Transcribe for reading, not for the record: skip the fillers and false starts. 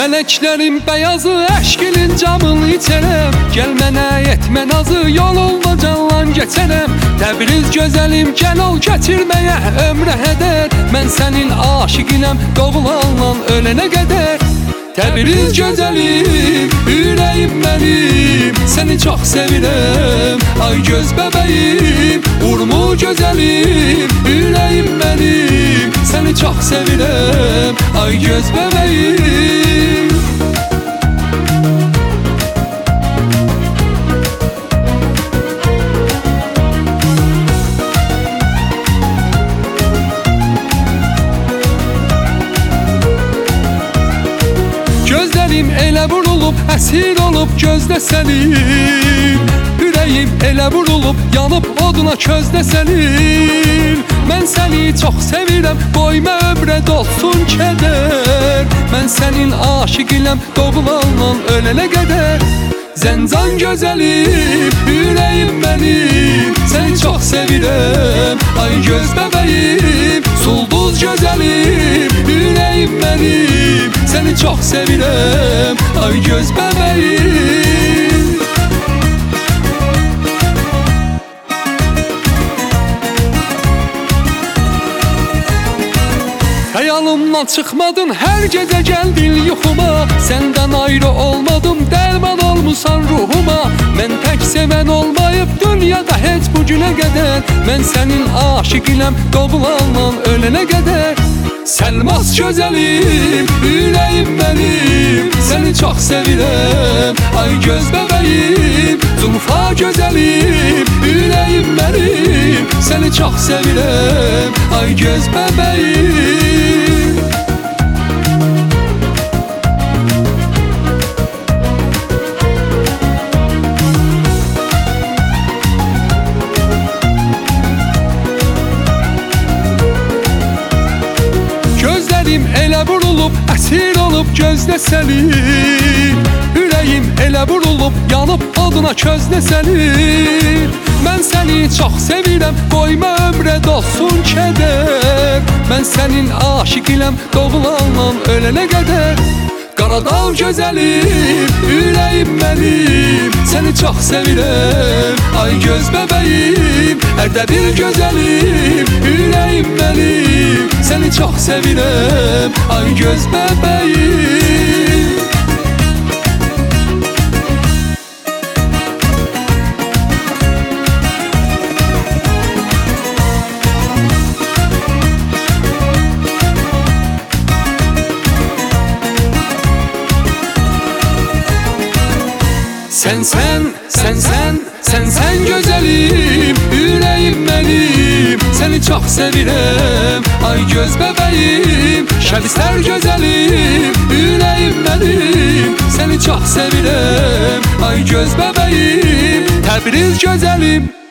Meleklerin beyazı eşkinin camını içerem. Gel mənə etmə nazı yolunda canlan geçerem. Təbriz gözəlim gel ol getirmeye ömre heder. Mən sənin aşıqinəm doğulandan ölene kadar. Təbriz gözəlim, ürəyim mənim, səni çox sevirəm. Ay göz bəbəyim, urmu gözəlim, ürəyim mənim, səni çox sevirəm. Ay göz bəbəyim. Gözlerim elə vurulub, əsir olub gözdə sənin. Ürəyim elə vurulub, yanıb oduna közdə sənin. Mən səni çox sevirəm, qoyma ömrə dolsun kədər. Mən sənin aşıqinəm, doğulandan ölənə qədər. Zəncan gözəlim, ürəyim mənim, səni çox sevirəm. Ay göz bəbəyim, sulduz gözəlim, ürəyim mənim, səni çox sevirəm. Ay göz bəbəyim. Xəyalımdan çıxmadın, hər gecə gəldin yuxuma. Səndən ayrı olmadım, dərman olmusan ruhuma. Mən tək sevən olmayıb dünyada heç bu günə qədər. Mən sənin aşıqinəm, doğulandan ölənə qədər. Səlmas gözəlim, ürəyim mənim, səni çox sevirəm. Ay göz bəbəyim, Zulfa gözəlim, ürəyim mənim, səni çox sevirəm. Ay göz bəbəyim. Gözlerim elə vurulub, əsir olub gözdə sənin. Ürəyim elə vurulub, yanıb oduna közdə sənin. Mən səni çox sevirəm, qoyma ömrə dolsun kədər. Mən sənin aşıqinəm, doğulandan ölənə qədər. Qaradağ gözəlim, ürəyim mənim, səni çox sevirəm. Ay göz bəbəyim, Ərdəbil gözəlim, ürəyim mənim, səni çox sevirəm. Ay göz bəbəyim. Sen gözəlim, ürəyim mənim, səni çox sevirəm. Ay göz bəbəyim, şəbistər gözəlim, ürəyim mənim, səni çox sevirəm. Ay göz bəbəyim, Təbriz gözəlim.